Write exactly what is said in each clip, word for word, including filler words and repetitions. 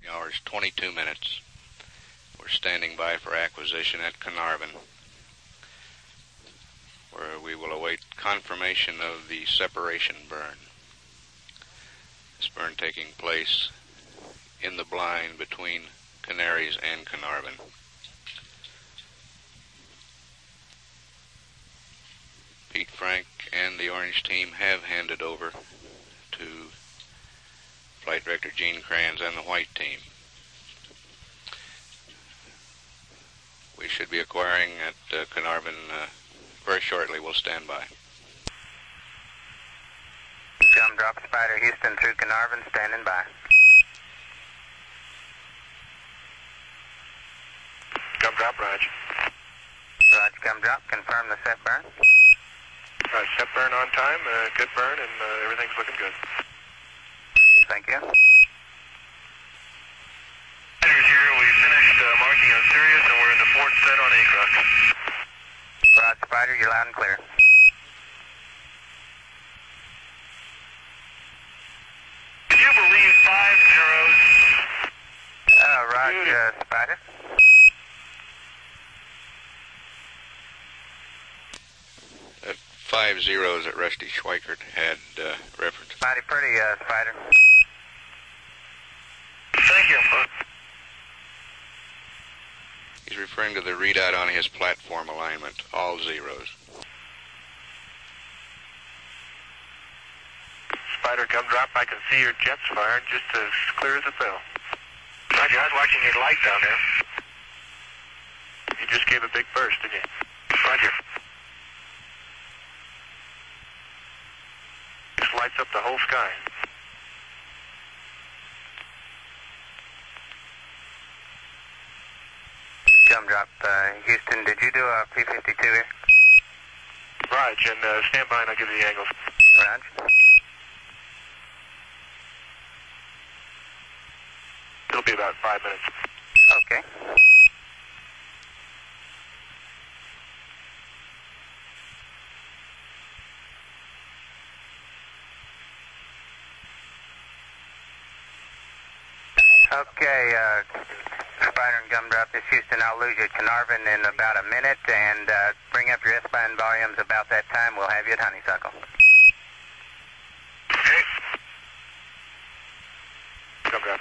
Hours, twenty-two minutes. We're standing by for acquisition at Carnarvon, where we will await confirmation of the separation burn. This burn taking place in the blind between Canaries and Carnarvon. Pete Frank and the Orange team have handed over to Flight Director Gene Kranz and the White team. We should be acquiring at uh, Carnarvon uh, very shortly. We'll stand by. Jump drop Spider Houston through Carnarvon, standing by. Jump drop, Raj. Raj, jump drop, confirm the set burn. Raj, set burn on time, uh, good burn, and uh, everything's looking good. Thank you. Spider's here. We finished uh, marking on Sirius, and we're in the fourth set on Across. Raj, Spider, you're loud and clear. Did you believe five zeros? Uh, Raj, uh, Spider. That five zeros that Rusty Schweikert had uh, referenced. Mighty pretty, uh, Spider. Thank you. He's referring to the readout on his platform alignment, all zeros. Spider, come drop. I can see your jets firing just as clear as a bell. Roger, I was watching your light down there. You just gave a big burst, didn't you? Roger. Just lights up the whole sky. Jump drop, uh, Houston, did you do a P fifty-two here? Raj, and uh, stand by and I'll give you the angles. Raj. It'll be about five minutes. Okay. Okay, uh, Spider and Gumdrop, this Houston, I'll lose you at Carnarvon in about a minute, and uh, bring up your S-band volumes about that time. We'll have you at Honeysuckle. Okay. Gumdrop.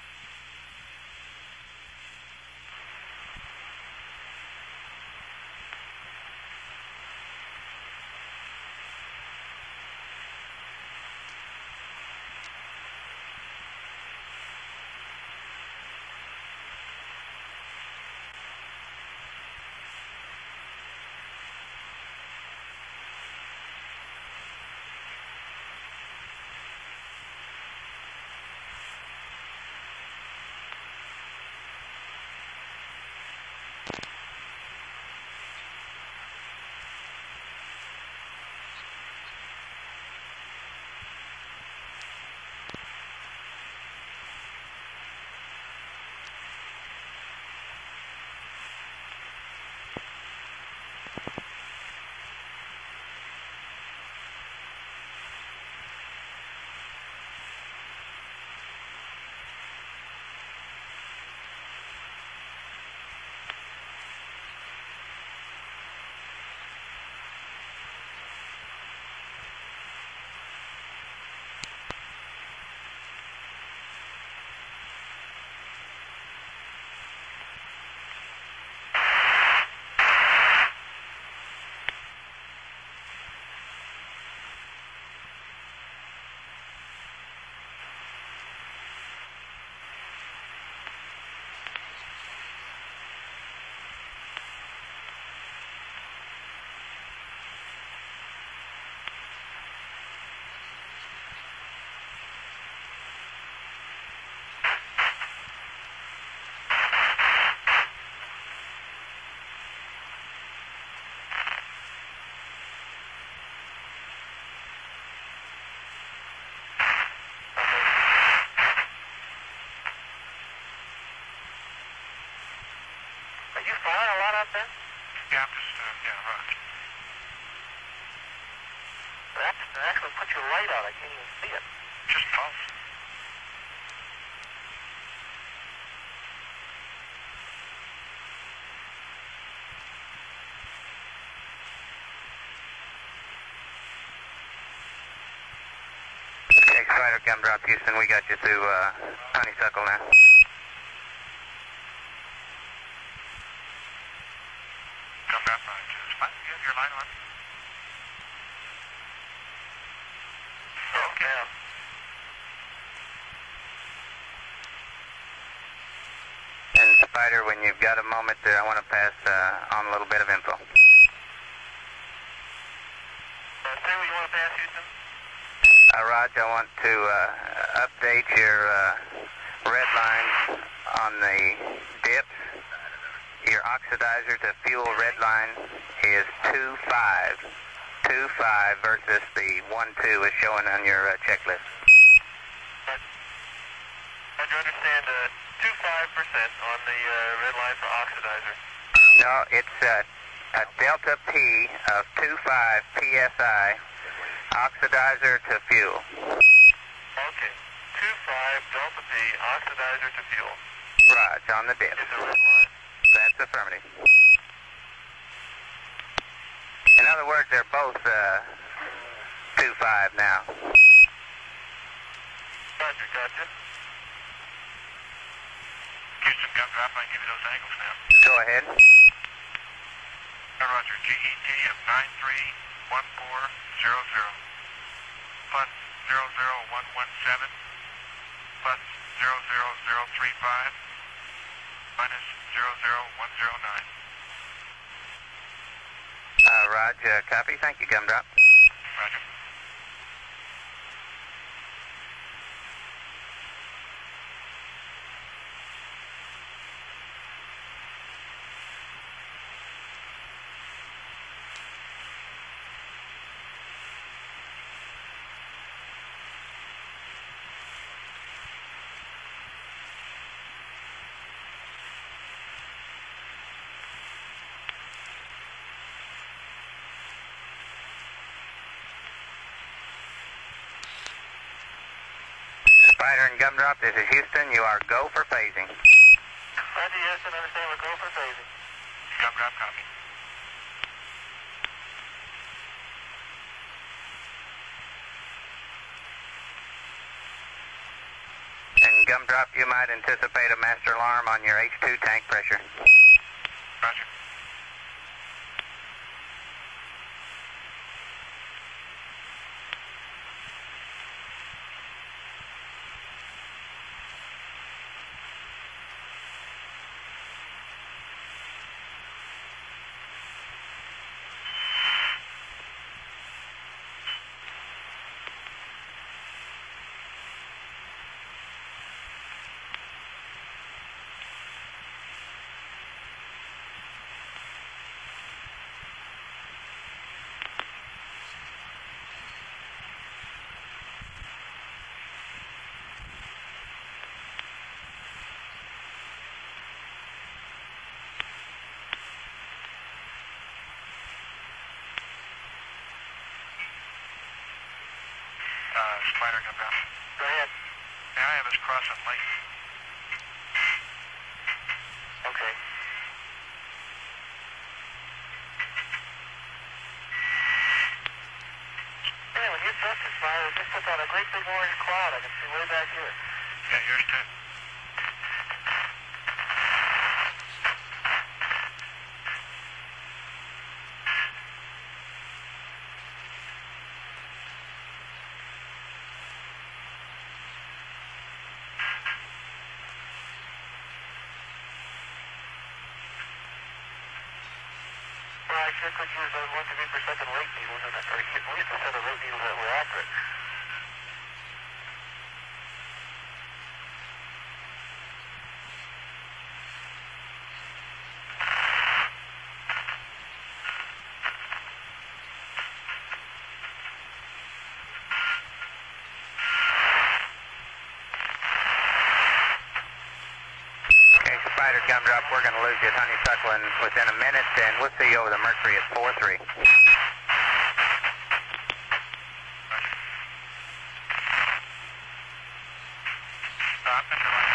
Are you firing a lot out there? Yeah, I'm just, uh, yeah, right. That's that actually put your light out. I can't even see it. Just pulse. Okay, Spider Gumdrop Houston, we got you through uh, Honeysuckle now. Gumdrop, uh, Spider, you have your line on? Okay. Yeah. And Spider, when you've got a moment there, I want to pass uh, on a little bit of info. Uh, say what you want to pass, Houston? Uh, Raj, I want to uh, update your uh, red lines on the dips. Your oxidizer to fuel red line is two five. two five versus the one two is showing on your uh, checklist. I do understand uh, two five percent on the uh, red line for oxidizer. No, it's uh, a delta P of two five P S I, oxidizer to fuel. Okay. two five delta P, oxidizer to fuel. Raj, on the dip. Is the red line. That's affirmative. In other words, they're both uh, two five now. Roger, gotcha. Houston Gumdrop, I can give you those angles now. Go ahead. Uh, Roger, G E T of nine three one four zero zero. Plus zero zero one one seven. Plus zero zero zero three five. Minus zero zero one zero nine. Uh, Raj, uh, copy. Thank you, Gumdrop. Roger. Spider and Gumdrop, this is Houston. You are go for phasing. Roger, Houston, understand we're going for phasing. Gumdrop, copy. And Gumdrop, you might anticipate a master alarm on your H two tank pressure. Roger. Uh, Spider Gumdrop. Go ahead. May I have us crossing late? Okay. Hey, when you touch this fire, it just puts out a great big orange cloud I can see way back here. Yeah, yours too. Well, I sure could use those one to three per second rate needles, and, or at least a set of rate needles that were accurate. Okay, Spider Gumdrop, we're going to lose you at Honeysuckle in within a minute, and we'll see you over the Mercury at four three. Stop and delay.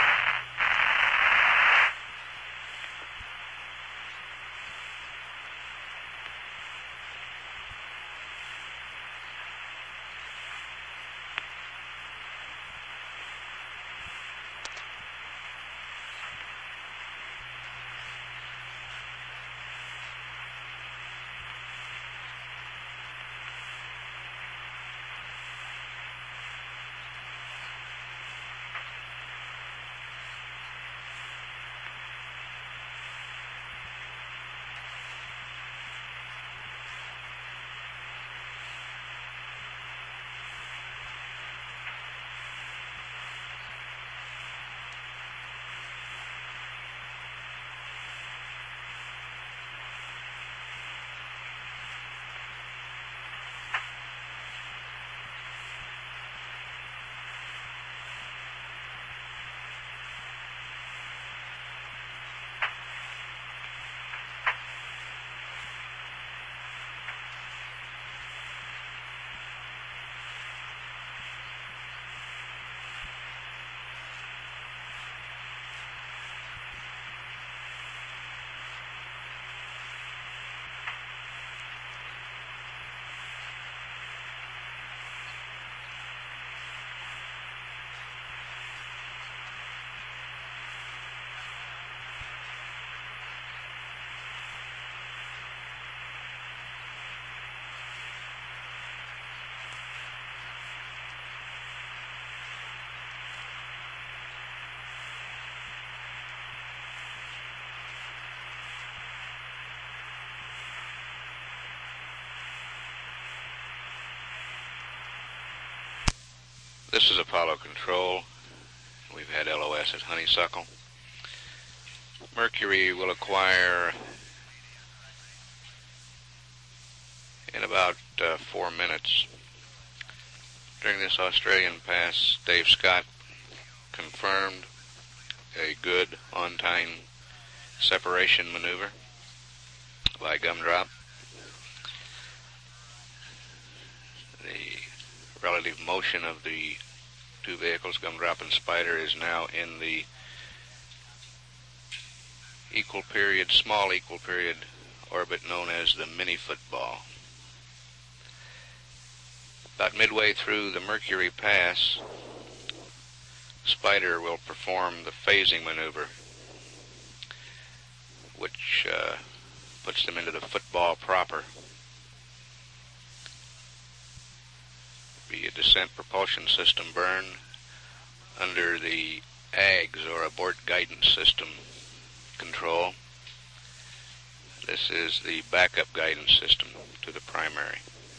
This is Apollo Control. We've had L O S at Honeysuckle. Mercury will acquire in about uh, four minutes. During this Australian pass, Dave Scott confirmed a good on-time separation maneuver by Gumdrop. The relative motion of the two vehicles, Gumdrop and Spider, is now in the equal period, small equal period orbit known as the mini football. About midway through the Mercury pass, Spider will perform the phasing maneuver, which uh, puts them into the football proper. Be a descent propulsion system burn under the A G S, or abort guidance system, control. This is the backup guidance system to the primary.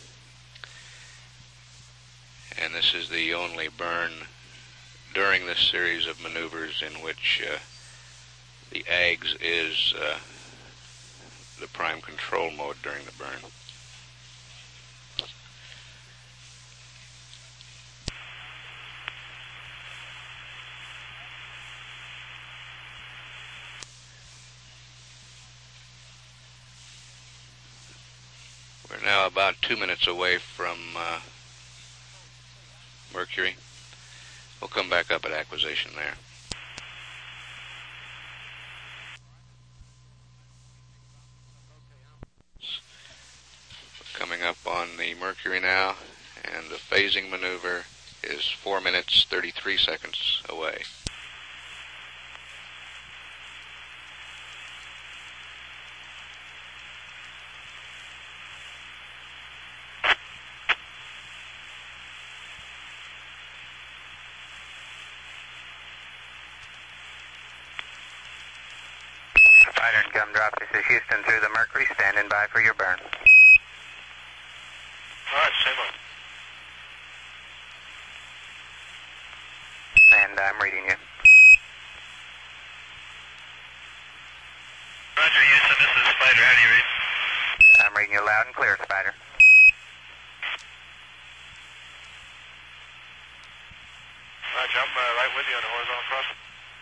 And this is the only burn during this series of maneuvers in which uh, the A G S is uh, the prime control mode during the burn. We're now about two minutes away from uh, Mercury. We'll come back up at acquisition there. We're coming up on the Mercury now, and the phasing maneuver is four minutes, thirty-three seconds away. Spider and Gumdrop, this is Houston through the Mercury, standing by for your burn. All right, same on. And I'm reading you. Roger, Houston, this is Spider. How do you read? I'm reading you loud and clear, Spider. Roger, I'm uh, right with you on the horizontal crossing.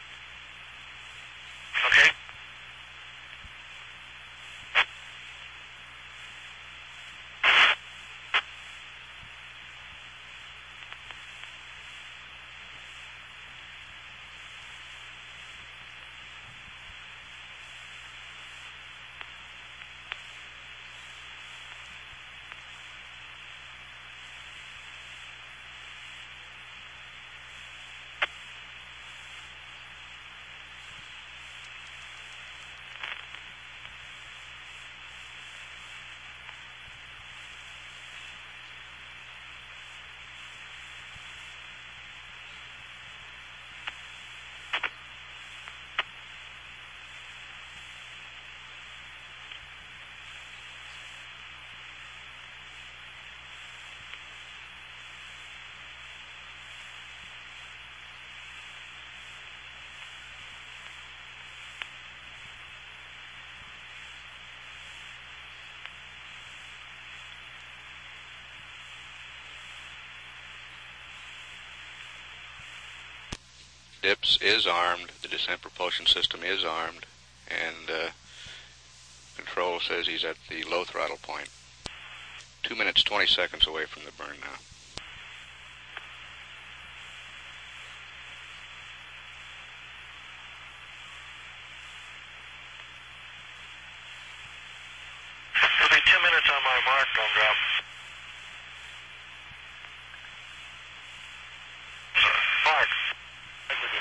Okay. D I P S is armed, the descent propulsion system is armed, and uh, control says he's at the low throttle point. Two minutes, twenty seconds away from the burn now. It'll be two minutes on my mark, Gumdrop. Mark. Right with you.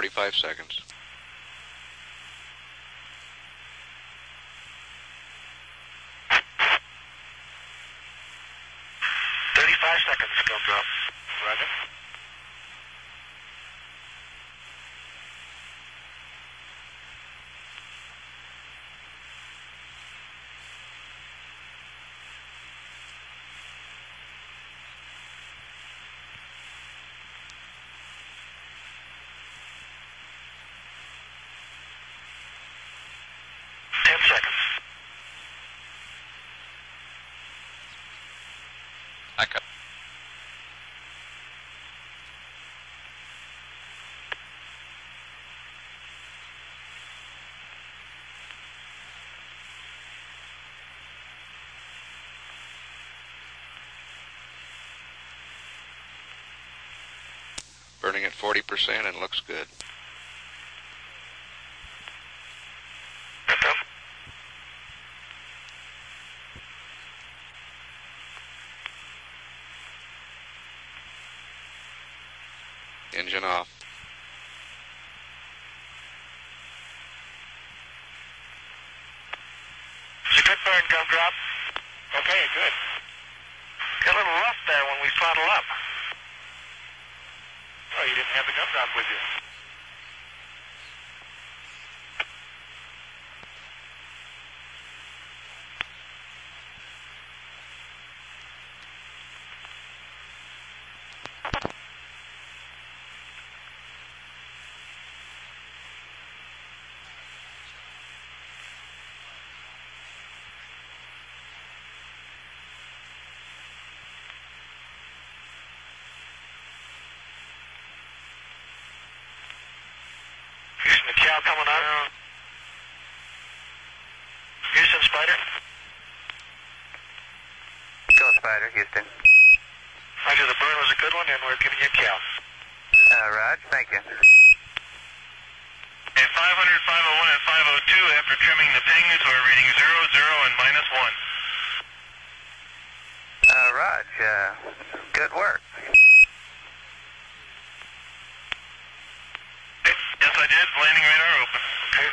forty-five seconds. thirty-five seconds, gumdrop. Roger. Ten seconds. I cut. Burning at forty percent and looks good. Engine off. It's a good burn, gumdrop. Okay, good. Got a little rough there when we throttle up. Oh, you didn't have the gumdrop with you. Houston, the cow coming on. Houston, Spider. Go, Spider, Houston. Roger, the burn was a good one, and we're giving you a cow. Uh, Raj, thank you. At five hundred, five oh one, and five oh two, after trimming the pings, we're reading zero, zero, and minus one. Uh, Raj, uh, good work. Yes, I did. Landing radar open. Okay.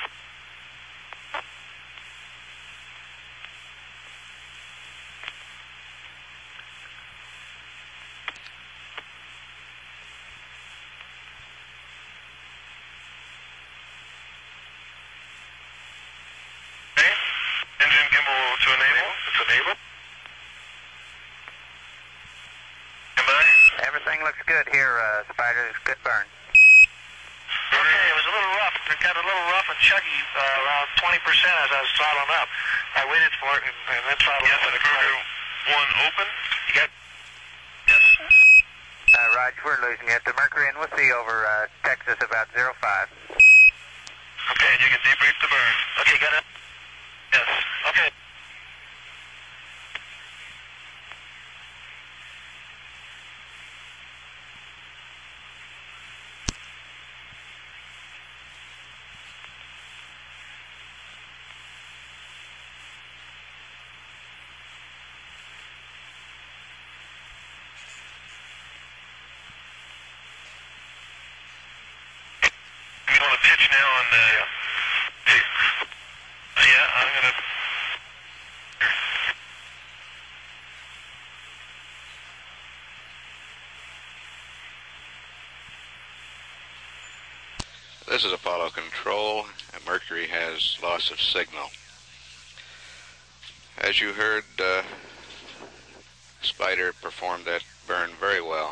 Okay. Engine gimbal to enable. It's enabled. Stand by. Everything looks good here, uh, Spider. It's good burn. Okay, it was a little rough. It got a little rough and chuggy uh, around twenty percent as I was throttling up. I waited for it and, and then throttled Yes, up. and Kruger one open. You got Yes. Uh, Raj, we're losing you at the Mercury, and we'll see you over uh, Texas about zero five. Okay, and you can debrief the burn. Okay, got it? Yes. Okay. You want to pitch now on the... Yeah. Yeah, I'm going to... This is Apollo Control, and Mercury has loss of signal. As you heard, uh, Spider performed that burn very well,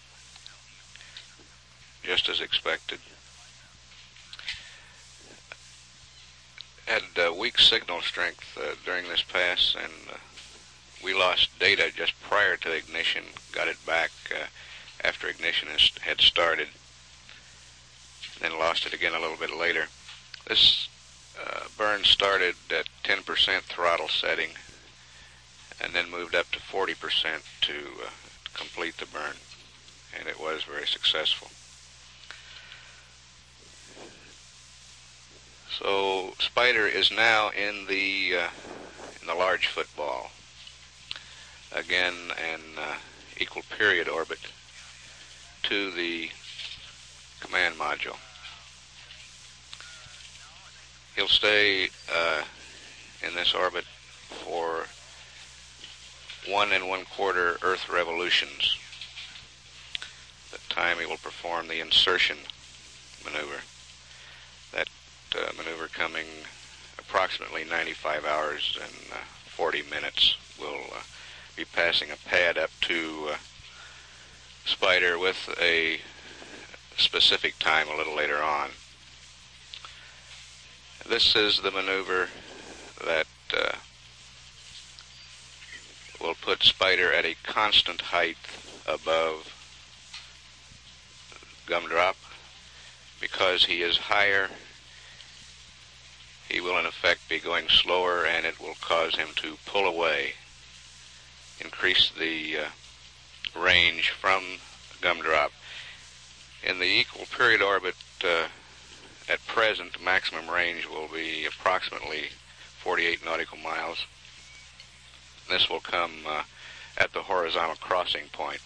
just as expected. Had uh, weak signal strength uh, during this pass, and uh, we lost data just prior to ignition, got it back uh, after ignition has, had started, then lost it again a little bit later. This uh, burn started at ten percent throttle setting and then moved up to forty percent to uh, complete the burn, and it was very successful. So Spider is now in the uh, in the large football, again an uh, equal period orbit to the command module. He'll stay uh, in this orbit for one and one quarter Earth revolutions. That time he will perform the insertion maneuver. That uh, maneuver coming approximately ninety-five hours and uh, forty minutes. We'll uh, be passing a pad up to uh, Spider with a specific time a little later on. This is the maneuver that uh, will put Spider at a constant height above Gumdrop. Because he is higher, he will in effect be going slower, and it will cause him to pull away, increase the uh, range from Gumdrop. In the equal period orbit, uh, at present, maximum range will be approximately forty-eight nautical miles. This will come uh, at the horizontal crossing point.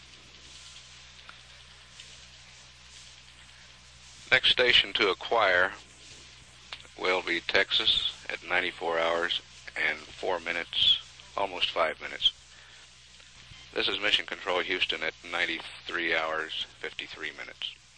Next station to acquire will be Texas at ninety-four hours and four minutes, almost five minutes. This is Mission Control Houston at ninety-three hours, fifty-three minutes.